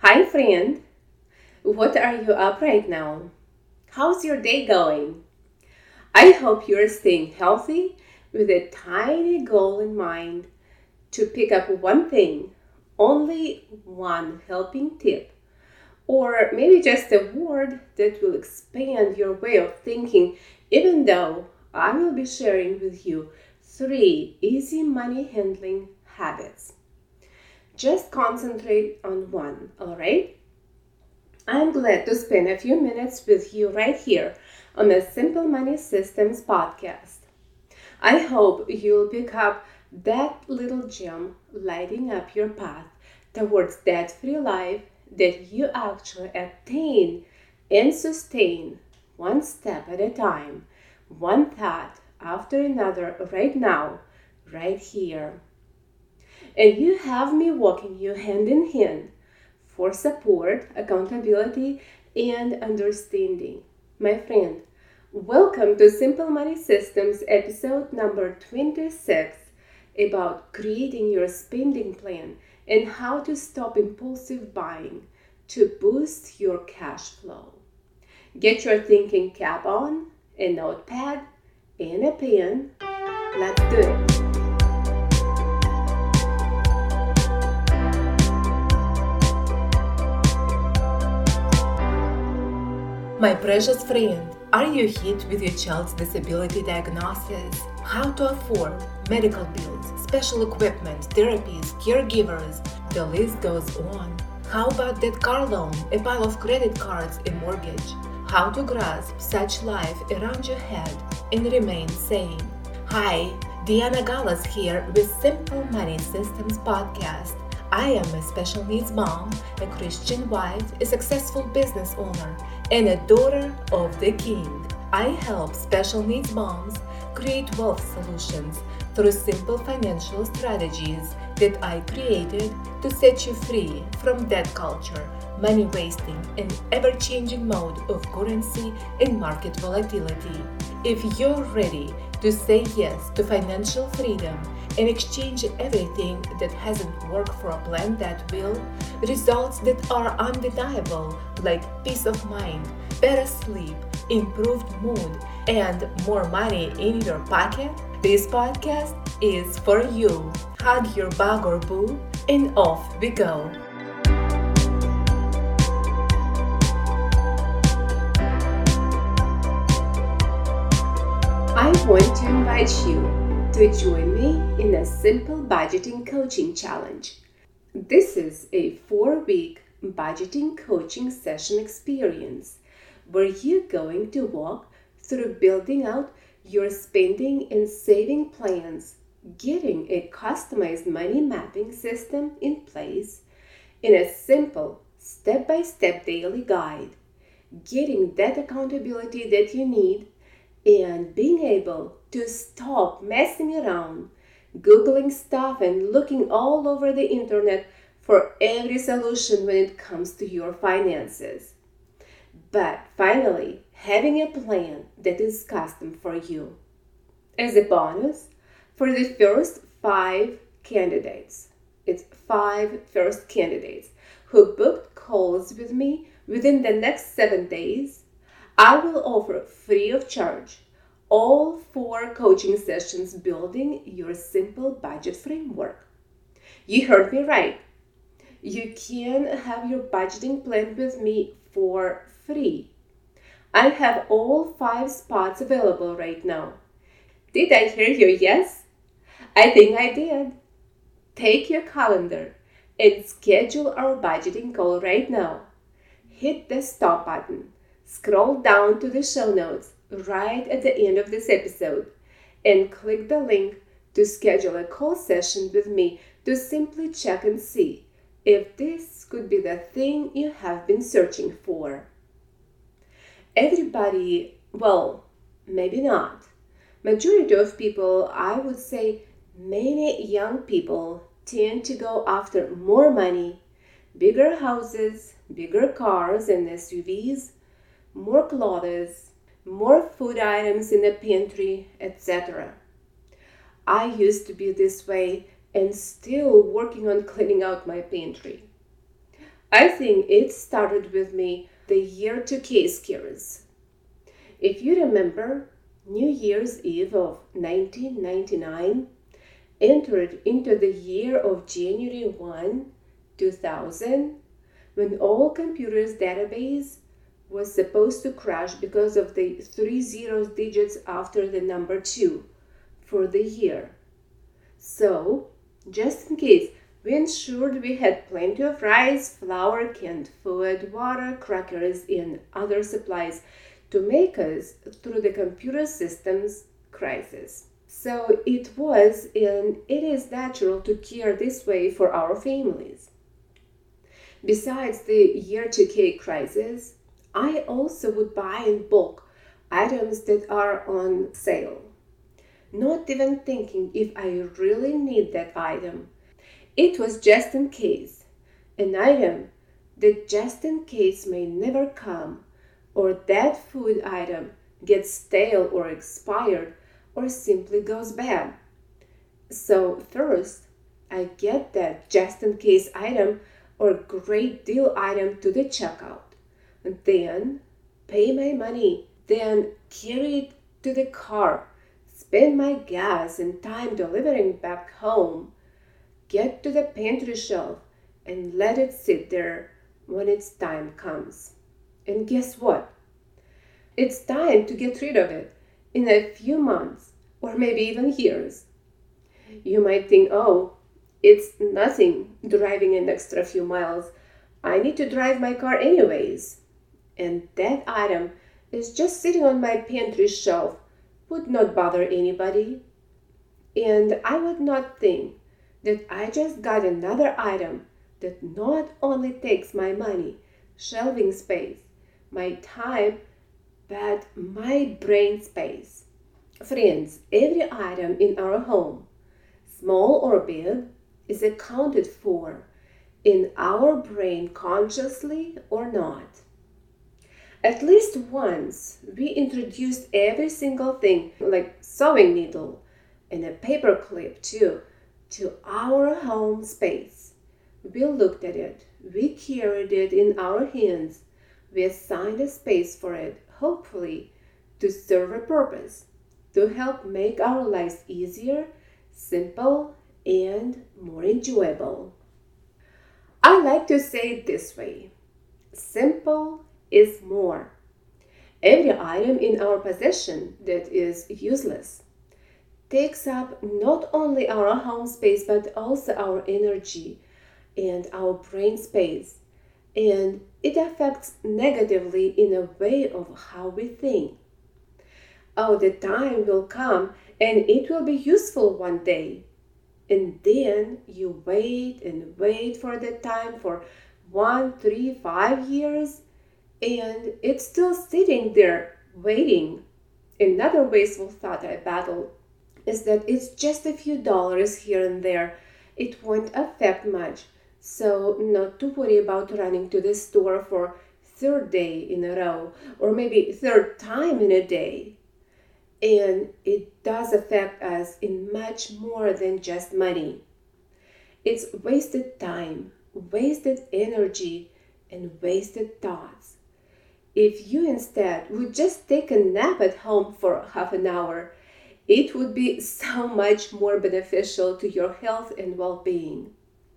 Hi, friend. What are you up right now? How's your day going? I hope you're staying healthy with a tiny goal in mind to pick up one thing, only one helping tip, or maybe just a word that will expand your way of thinking, even though I will be sharing with you three easy money handling habits. Just concentrate on one, alright? I'm glad to spend a few minutes with you right here on the Simple Money Systems podcast. I hope you'll pick up that little gem lighting up your path towards that free life that you actually attain and sustain one step at a time, one thought after another right now, right here. And you have me walking you hand in hand for support, accountability, and understanding. My friend, welcome to Simple Money Systems episode number 26 about creating your spending plan and how to stop impulsive buying to boost your cash flow. Get your thinking cap on, a notepad, and a pen. Let's do it. My precious friend, are you hit with your child's disability diagnosis? How to afford medical bills, special equipment, therapies, caregivers? The list goes on. How about that car loan, a pile of credit cards, a mortgage? How to grasp such life around your head and remain sane? Hi, Diana Gallas here with Simple Money Systems Podcast. I am a special needs mom, a Christian wife, a successful business owner, and a daughter of the King. I help special needs moms create wealth solutions through simple financial strategies that I created to set you free from debt culture, money wasting, and ever-changing mode of currency and market volatility. If you're ready to say yes to financial freedom and exchange everything that hasn't worked for a plan that will, results that are undeniable like peace of mind, better sleep, improved mood, and more money in your pocket, this podcast is for you. Hug your bug or boo, and off we go. I want to invite you to join me in a simple budgeting coaching challenge. This is a 4-week budgeting coaching session experience where you're going to walk through building out your spending and saving plans, getting a customized money mapping system in place, in a simple step-by-step daily guide, getting that accountability that you need, and being able to stop messing around, Googling stuff and looking all over the internet for every solution when it comes to your finances. But finally, having a plan that is custom for you. As a bonus, for the first 5 candidates, it's 5 first candidates who booked calls with me within the next 7 days, I will offer free of charge all 4 coaching sessions building your simple budget framework. You heard me right. You can have your budgeting plan with me for free. I have all 5 spots available right now. Did I hear your yes? I think I did. Take your calendar and schedule our budgeting call right now. Hit the stop button. Scroll down to the show notes right at the end of this episode and click the link to schedule a call session with me to simply check and see if this could be the thing you have been searching for. Everybody, well, maybe not. Majority of people, I would say many young people tend to go after more money, bigger houses, bigger cars and SUVs, more clothes, more food items in the pantry, etc. I used to be this way and still working on cleaning out my pantry. I think it started with me the year 2K scares. If you remember, New Year's Eve of 1999 entered into the year of January 1, 2000, when all computers' database was supposed to crash because of the 3 digits after the number 2 for the year. So, just in case, we ensured we had plenty of rice, flour, canned food, water, crackers, and other supplies to make us through the computer system's crisis. So it was and it is natural to care this way for our families. Besides the year 2K crisis, I also would buy in bulk items that are on sale, not even thinking if I really need that item. It was just in case, an item that just in case may never come, or that food item gets stale or expired or simply goes bad. So first, I get that just in case item or great deal item to the checkout. Then pay my money, then carry it to the car, spend my gas and time delivering back home, get to the pantry shelf and let it sit there when its time comes. And guess what? It's time to get rid of it in a few months or maybe even years. You might think, oh, it's nothing driving an extra few miles. I need to drive my car anyways. And that item is just sitting on my pantry shelf, would not bother anybody. And I would not think that I just got another item that not only takes my money, shelving space, my time, but my brain space. Friends, every item in our home, small or big, is accounted for in our brain consciously or not. At least once, we introduced every single thing, like sewing needle and a paper clip too, to our home space. We looked at it, we carried it in our hands, we assigned a space for it, hopefully to serve a purpose, to help make our lives easier, simple, and more enjoyable. I like to say it this way: simple is more. Every item in our possession that is useless takes up not only our home space but also our energy and our brain space, and it affects negatively in a way of how we think. Oh, the time will come and it will be useful one day. And then you wait and wait for that time for 1, 3, 5 years, and it's still sitting there waiting. Another wasteful thought I battle is that it's just a few dollars here and there. It won't affect much, so not to worry about running to the store for third day in a row or maybe third time in a day. And it does affect us in much more than just money. It's wasted time, wasted energy, and wasted thoughts. If you instead would just take a nap at home for half an hour, it would be so much more beneficial to your health and well-being.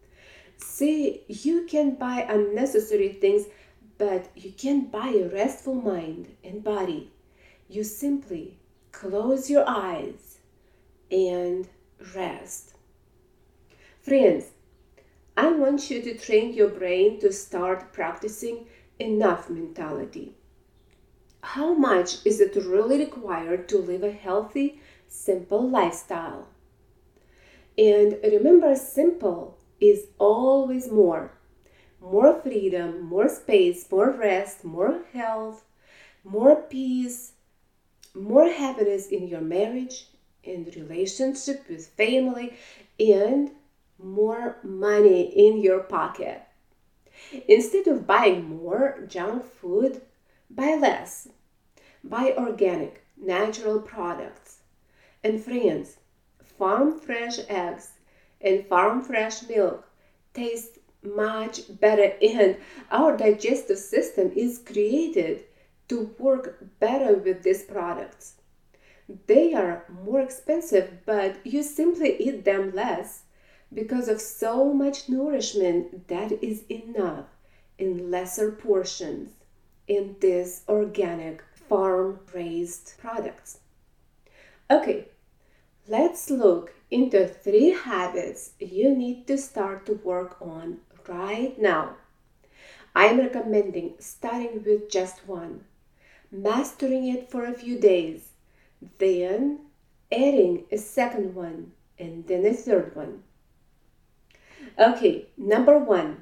See, you can buy unnecessary things, but you can't buy a restful mind and body. You simply close your eyes and rest. Friends, I want you to train your brain to start practicing enough mentality. How much is it really required to live a healthy, simple lifestyle? And remember, simple is always more. More freedom, more space, more rest, more health, more peace, more happiness in your marriage and relationship with family, and more money in your pocket. Instead of buying more junk food, buy less. Buy organic, natural products. And friends, farm fresh eggs and farm fresh milk taste much better, and our digestive system is created to work better with these products. They are more expensive, but you simply eat them less because of so much nourishment that is enough in lesser portions in these organic farm raised products. Okay, let's look into 3 habits you need to start to work on right now. I'm recommending starting with just one, mastering it for a few days, then adding a second one, and then a third one. Okay, number 1,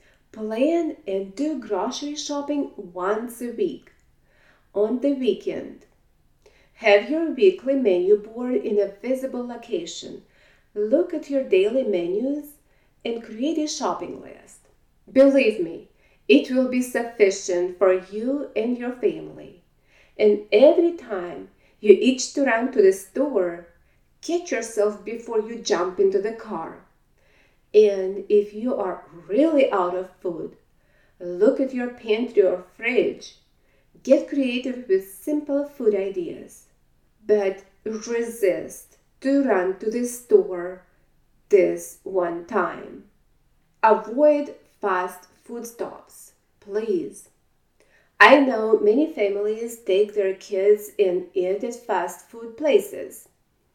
plan and do grocery shopping once a week on the weekend. Have your weekly menu board in a visible location. Look at your daily menus and create a shopping list. Believe me, it will be sufficient for you and your family. And every time you itch to run to the store, catch yourself before you jump into the car. And if you are really out of food, look at your pantry or fridge. Get creative with simple food ideas. But resist to run to the store this one time. Avoid fast food stops, please. I know many families take their kids and eat at fast food places.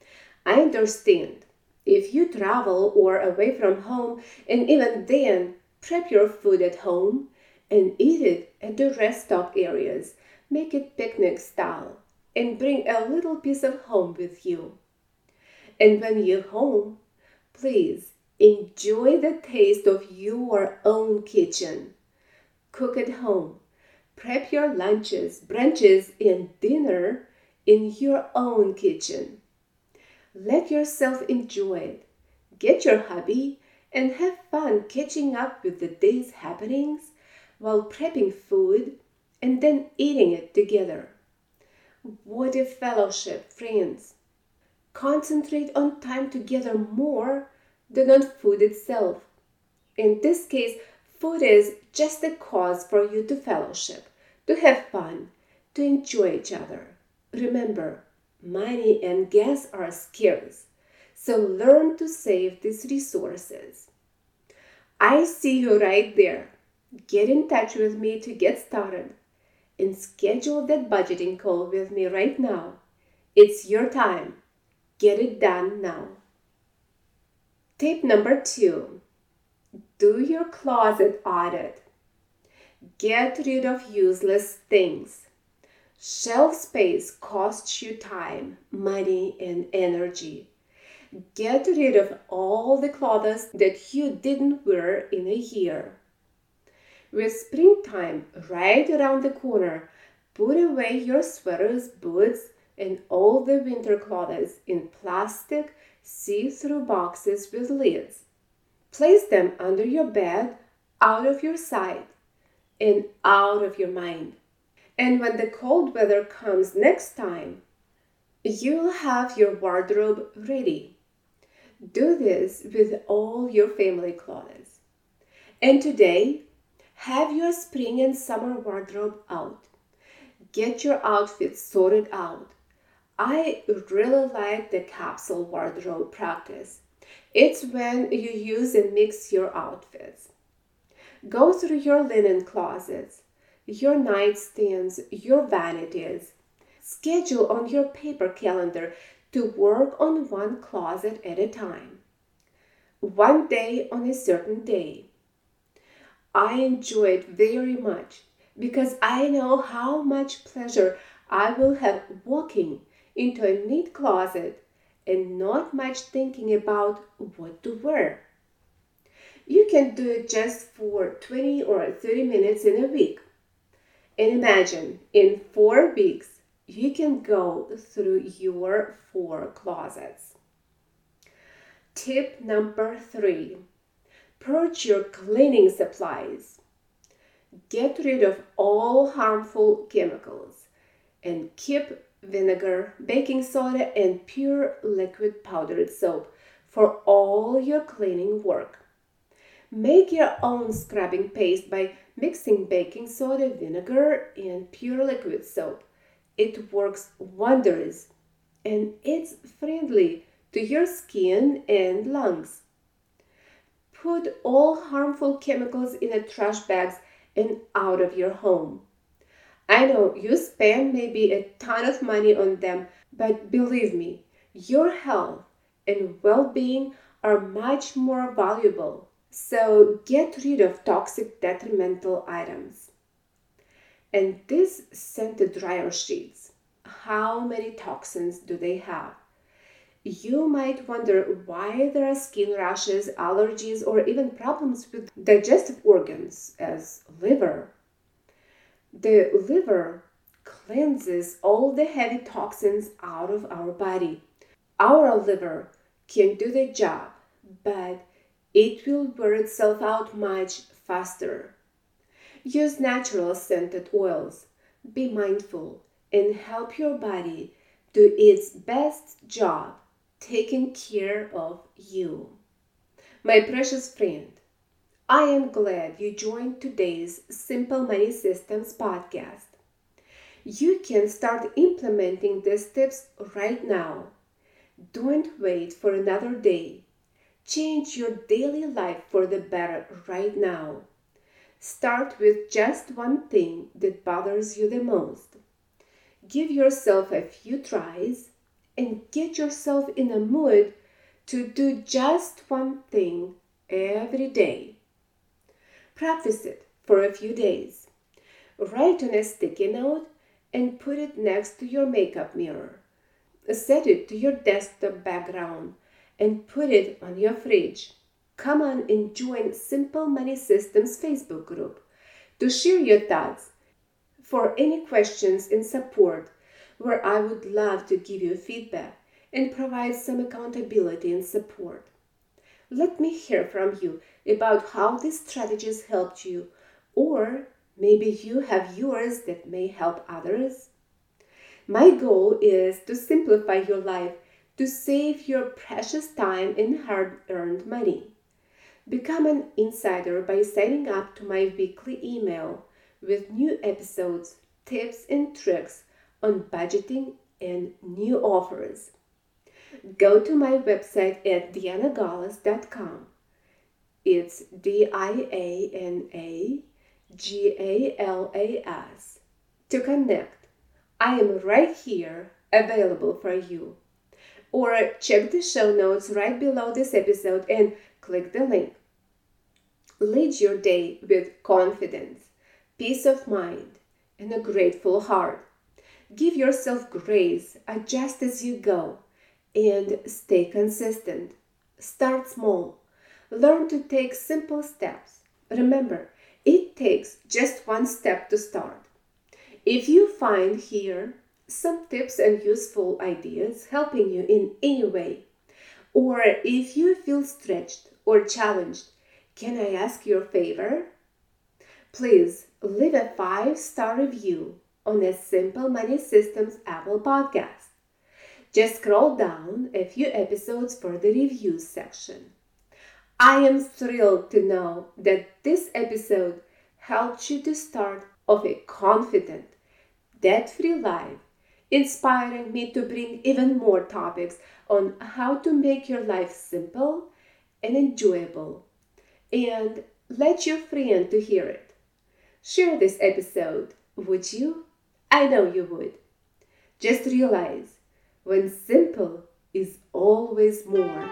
I understand. If you travel or away from home, and even then, prep your food at home and eat it at the rest stop areas. Make it picnic style and bring a little piece of home with you. And when you're home, please enjoy the taste of your own kitchen. Cook at home. Prep your lunches, brunches, and dinner in your own kitchen. Let yourself enjoy it. Get your hobby and have fun catching up with the day's happenings while prepping food and then eating it together. What a fellowship, friends! Concentrate on time together more than on food itself. In this case, food is just a cause for you to fellowship, to have fun, to enjoy each other. Remember, money and gas are scarce, so learn to save these resources. I see you right there. Get in touch with me to get started and schedule that budgeting call with me right now. It's your time. Get it done now. Tip number 2. Do your closet audit. Get rid of useless things. Shelf space costs you time, money, and energy. Get rid of all the clothes that you didn't wear in a year. With springtime right around the corner, put away your sweaters, boots, and all the winter clothes in plastic see-through boxes with lids. Place them under your bed, out of your sight, and out of your mind. And when the cold weather comes next time, you'll have your wardrobe ready. Do this with all your family clothes. And today, have your spring and summer wardrobe out. Get your outfits sorted out. I really like the capsule wardrobe practice. It's when you use and mix your outfits. Go through your linen closets, your nightstands, your vanities. Schedule on your paper calendar to work on one closet at a time. One day on a certain day. I enjoy it very much because I know how much pleasure I will have walking into a neat closet and not much thinking about what to wear. You can do it just for 20 or 30 minutes in a week. And imagine, in 4 weeks, you can go through your 4 closets. Tip number 3. Purge your cleaning supplies. Get rid of all harmful chemicals and keep vinegar, baking soda, and pure liquid powdered soap for all your cleaning work. Make your own scrubbing paste by mixing baking soda, vinegar, and pure liquid soap. It works wonders, and it's friendly to your skin and lungs. Put all harmful chemicals in the trash bags and out of your home. I know you spend maybe a ton of money on them, but believe me, your health and well-being are much more valuable. So get rid of toxic detrimental items. And these scented dryer sheets, how many toxins do they have? You might wonder why there are skin rashes, allergies, or even problems with digestive organs as liver. The liver cleanses all the heavy toxins out of our body. Our liver can do the job, but it will wear itself out much faster. Use natural scented oils. Be mindful and help your body do its best job taking care of you. My precious friend, I am glad you joined today's Simple Money Systems podcast. You can start implementing these tips right now. Don't wait for another day. Change your daily life for the better right now. Start with just one thing that bothers you the most. Give yourself a few tries and get yourself in a mood to do just one thing every day. Practice it for a few days. Write on a sticky note and put it next to your makeup mirror. Set it to your desktop background and put it on your fridge. Come on and join Simple Money Systems Facebook group to share your thoughts. For any questions and support, where I would love to give you feedback and provide some accountability and support. Let me hear from you about how these strategies helped you, or maybe you have yours that may help others. My goal is to simplify your life, to save your precious time and hard-earned money. Become an insider by signing up to my weekly email with new episodes, tips, and tricks on budgeting and new offers. Go to my website at dianagalas.com. It's DIANAGALAS. To connect, I am right here available for you. Or check the show notes right below this episode and click the link. Lead your day with confidence, peace of mind, and a grateful heart. Give yourself grace, adjust as you go, and stay consistent. Start small. Learn to take simple steps. Remember, it takes just one step to start. If you find here some tips and useful ideas helping you in any way, or if you feel stretched or challenged, can I ask your favor? Please leave a 5-star review on a Simple Money Systems Apple podcast. Just scroll down a few episodes for the reviews section. I am thrilled to know that this episode helped you to start off a confident, debt-free life, inspiring me to bring even more topics on how to make your life simple and enjoyable. And let your friend to hear it. Share this episode, would you? I know you would. Just realize, when simple is always more.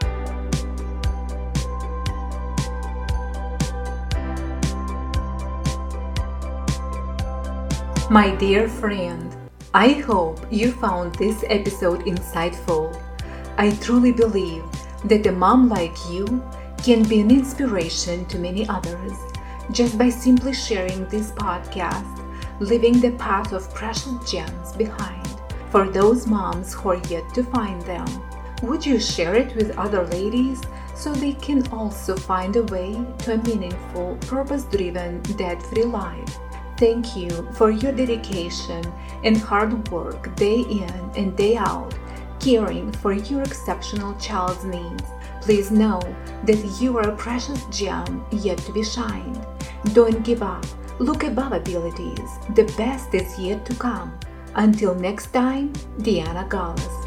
My dear friend, I hope you found this episode insightful. I truly believe that a mom like you can be an inspiration to many others just by simply sharing this podcast, leaving the path of precious gems behind for those moms who are yet to find them. Would you share it with other ladies so they can also find a way to a meaningful, purpose-driven, debt-free life? Thank you for your dedication and hard work day in and day out, caring for your exceptional child's needs. Please know that you are a precious gem yet to be shined. Don't give up. Look above abilities. The best is yet to come. Until next time, Diana Gallus.